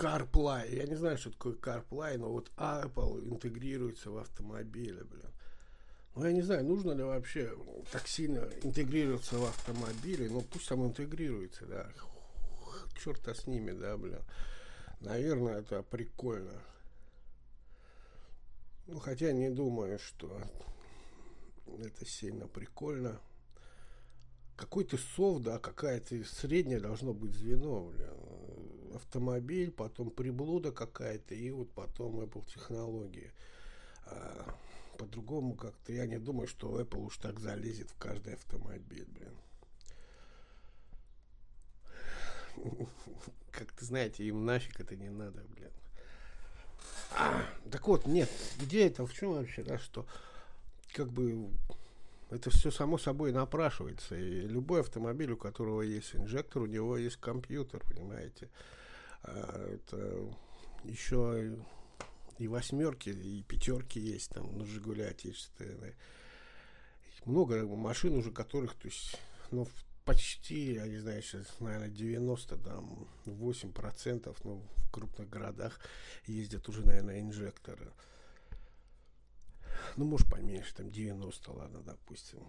CarPlay. Я не знаю, что такое CarPlay, но вот Apple интегрируется в автомобиле, блин. Ну, я не знаю, нужно ли вообще так сильно интегрироваться в автомобиле, но пусть там интегрируется, да. Черта с ними, да, блин. Наверное, это прикольно. Ну, хотя не думаю, что это сильно прикольно. Какой-то софт, да, какая-то средняя должно быть звено, блин. Автомобиль, потом приблуда какая-то, и вот потом Apple технологии. По-другому как-то я не думаю, что Apple уж так залезет в каждый автомобиль, блин. Как-то, знаете, им нафиг это не надо, блин. Так вот, нет, идея-то в чем вообще, да, что как бы это все само собой напрашивается. И любой автомобиль, у которого есть инжектор, у него есть компьютер, понимаете. Это еще и восьмерки, и пятерки есть там на Жигули отечественные. Много машин уже, которых, то есть, ну, почти, я не знаю, сейчас, наверное, 98%, ну, в крупных городах ездят уже, наверное, инжекторы. Ну, может, поменьше, там 90, ладно, допустим.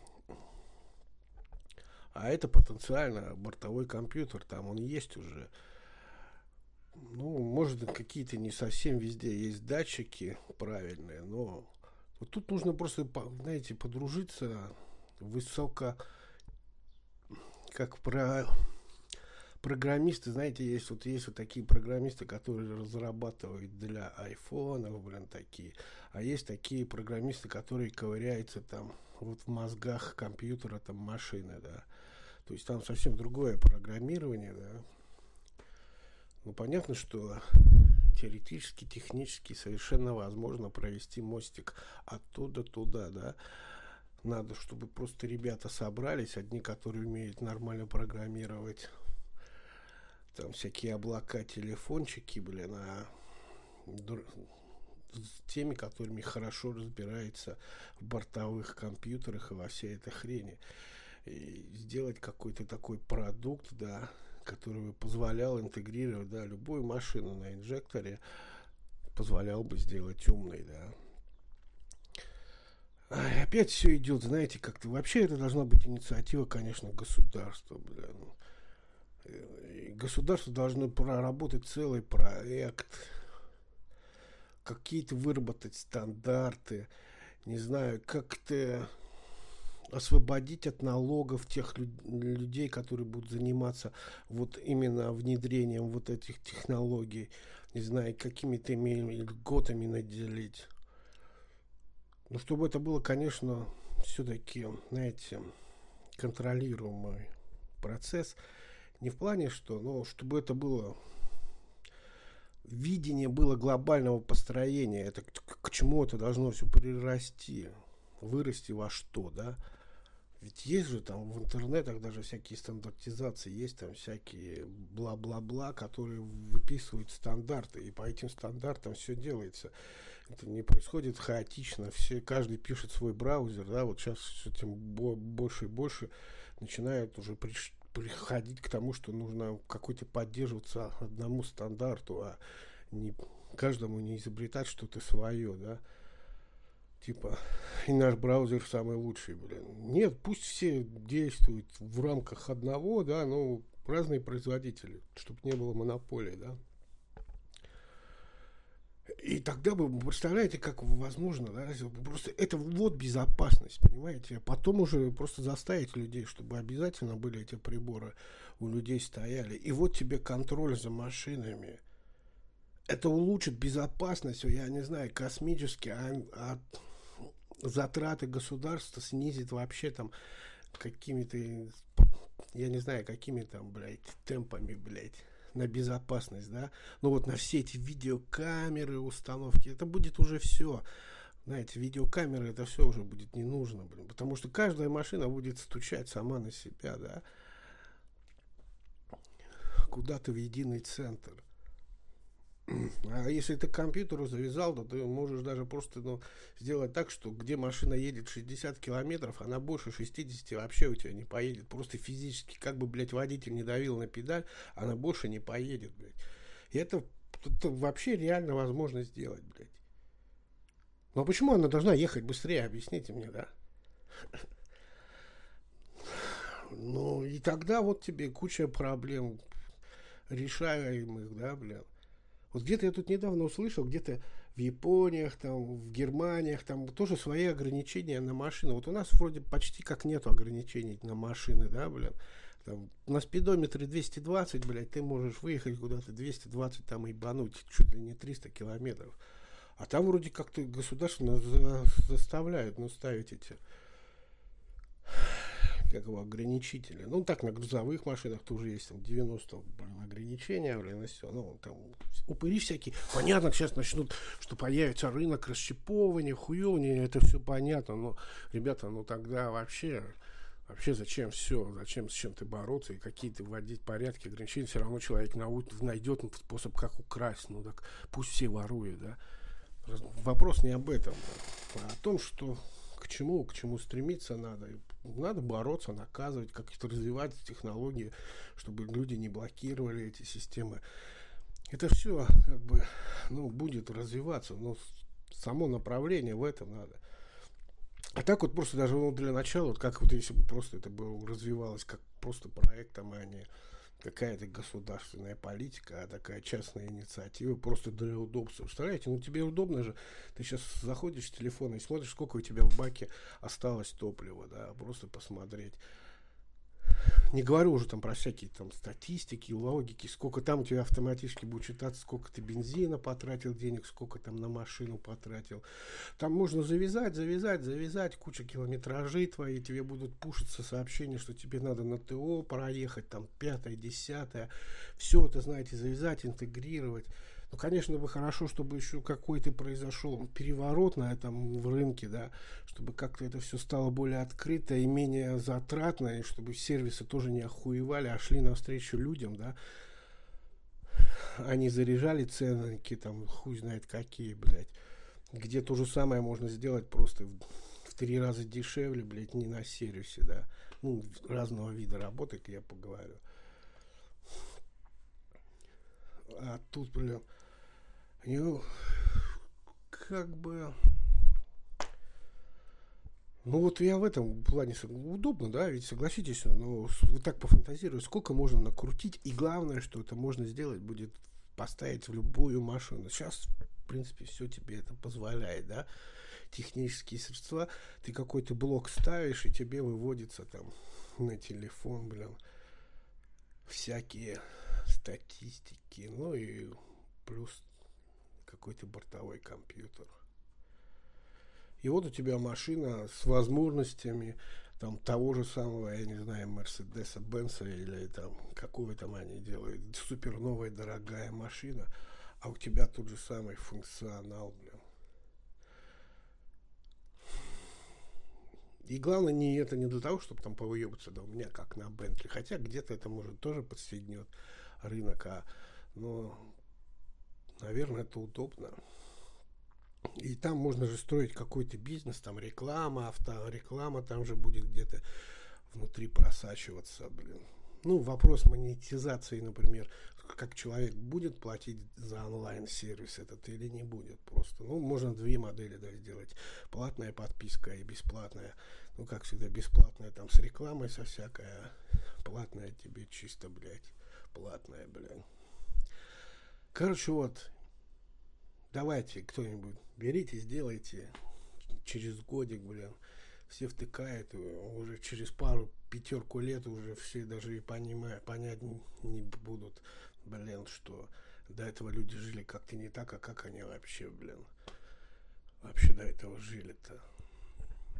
А это потенциально бортовой компьютер, там он есть уже. Ну, может, какие-то не совсем везде есть датчики правильные, но вот тут нужно просто, знаете, подружиться высоко, как программисты, знаете, есть вот такие программисты, которые разрабатывают для айфонов, блин, такие. А есть такие программисты, которые ковыряются там вот в мозгах компьютера, там машины, да. То есть там совсем другое программирование, да. Ну, понятно, что теоретически, технически совершенно возможно провести мостик оттуда туда, да. Надо, чтобы просто ребята собрались, одни, которые умеют нормально программировать, там всякие облака, телефончики, блин, с теми, которыми хорошо разбирается в бортовых компьютерах и во всей этой хрени. И сделать какой-то такой продукт, да, который бы позволял интегрировать, да, любую машину на инжекторе, позволял бы сделать умной, да. Опять все идет, знаете, как-то вообще это должна быть инициатива, конечно, государства, блин. И государство должно проработать целый проект, какие-то выработать стандарты, не знаю, как-то освободить от налогов тех людей, которые будут заниматься вот именно внедрением вот этих технологий, не знаю, какими-то льготами наделить. Но чтобы это было, конечно, все-таки, знаете, контролируемый процесс. Не в плане, что, но чтобы это было видение было глобального построения. Это к чему это должно все прирасти, вырасти во что, да? Ведь есть же там в интернетах даже всякие стандартизации, есть там всякие бла-бла-бла, которые выписывают стандарты, и по этим стандартам все делается. Это не происходит хаотично, каждый пишет свой браузер, да, вот сейчас с этим больше и больше начинают уже приходить к тому, что нужно какой-то поддерживаться одному стандарту, а не каждому не изобретать что-то свое, да. Типа, и наш браузер самый лучший, блин. Нет, пусть все действуют в рамках одного, да, но разные производители, чтобы не было монополии, да. И тогда вы представляете, как возможно, да, просто это вот безопасность, понимаете, а потом уже просто заставить людей, чтобы обязательно были эти приборы у людей стояли. И вот тебе контроль за машинами. Это улучшит безопасность, я не знаю, космически, затраты государства снизит вообще там какими-то, я не знаю, какими там, блядь, темпами, блядь, на безопасность, да. Но вот на все эти видеокамеры, установки, это будет уже все. Знаете, видеокамеры, это все уже будет не нужно, блин, потому что каждая машина будет стучать сама на себя, да, куда-то в единый центр. А если ты к компьютеру завязал, то ты можешь даже просто сделать так, что где машина едет 60 километров, она больше 60 вообще у тебя не поедет. Просто физически, как бы, блядь, водитель не давил на педаль, она больше не поедет, блядь. И это вообще реально возможно сделать, блядь. Но почему она должна ехать быстрее, объясните мне, да? Ну, и тогда вот тебе куча проблем решаемых, да, блин. Вот где-то я тут недавно услышал, где-то в Япониях, там, в Германиях, там тоже свои ограничения на машины. Вот у нас вроде почти как нету ограничений на машины, да, блин. Там, на спидометре 220, блядь, ты можешь выехать куда-то 220 там и бануть чуть ли не 300 километров. А там вроде как-то государство заставляют, ну, ставить эти как его, ограничители. Ну, так, на грузовых машинах тоже есть там 90 блин, ограничения, блин, и все. Ну, там упыри всякие. Понятно, сейчас начнут, что появится рынок расщеповывания, хуевания, это все понятно. Но, ребята, ну тогда вообще зачем все, зачем с чем-то бороться и какие-то вводить порядки, ограничения, все равно человек найдет способ, как украсть, ну так пусть все воруют, да. Вопрос не об этом, а о том, что к чему стремиться надо. Надо бороться, наказывать, как-то развивать технологии, чтобы люди не блокировали эти системы. Это все как бы, ну, будет развиваться, но само направление в этом надо. А так вот просто даже ну, для начала, вот как вот если бы просто это было развивалось как просто проектом, а не какая-то государственная политика, а такая частная инициатива просто для удобства. Представляете, ну тебе удобно же, ты сейчас заходишь в телефон и смотришь, сколько у тебя в баке осталось топлива, да, просто посмотреть. Не говорю уже там про всякие там статистики, логики, сколько там у тебя автоматически будет считаться, сколько ты бензина потратил денег, сколько там на машину потратил. Там можно завязать, куча километражей твои, тебе будут пушиться сообщения, что тебе надо на ТО проехать, там, 5-е, 10-е. Все это, знаете, завязать, интегрировать. Ну, конечно, бы хорошо, чтобы еще какой-то произошел переворот на этом в рынке, да, чтобы как-то это все стало более открыто и менее затратно, и чтобы сервисы тоже не охуевали, а шли навстречу людям, да. Они заряжали ценники, там, хуй знает какие, блядь. Где то же самое можно сделать просто в 3 раза дешевле, блядь, не на сервисе, да. Ну, разного вида работы, я поговорю. А тут, блин, ну, как бы... Ну вот я в этом плане удобно, да, ведь согласитесь, но вы так пофантазируете, сколько можно накрутить, и главное, что это можно сделать, будет поставить в любую машину. Сейчас, в принципе, все тебе это позволяет, да, технические средства, ты какой-то блок ставишь, и тебе выводится там на телефон, блин, всякие статистики, ну и плюс какой-то бортовой компьютер. И вот у тебя машина с возможностями там того же самого, я не знаю, Мерседеса Бенса или там какую там они делают, супер новая дорогая машина, а у тебя тот же самый функционал, блин. И главное это не для того, чтобы там повыебаться, да, у меня как на Бентли, хотя где-то это может тоже подстегнет рынок, но, наверное, это удобно. И там можно же строить какой-то бизнес, там реклама, автореклама там же будет где-то внутри просачиваться, блин. Ну, вопрос монетизации, например, как человек будет платить за онлайн-сервис этот или не будет просто. Ну, можно две модели, да, сделать. Платная подписка и бесплатная. Ну, как всегда, бесплатная там с рекламой со всякой, платная тебе чисто, блядь, платная, блин. Короче, вот, давайте кто-нибудь берите, сделайте через годик, блин. Все втыкают, уже через пятерку лет уже все даже и понять не будут, блин, что до этого люди жили как-то не так, а как они вообще, блин, вообще до этого жили-то.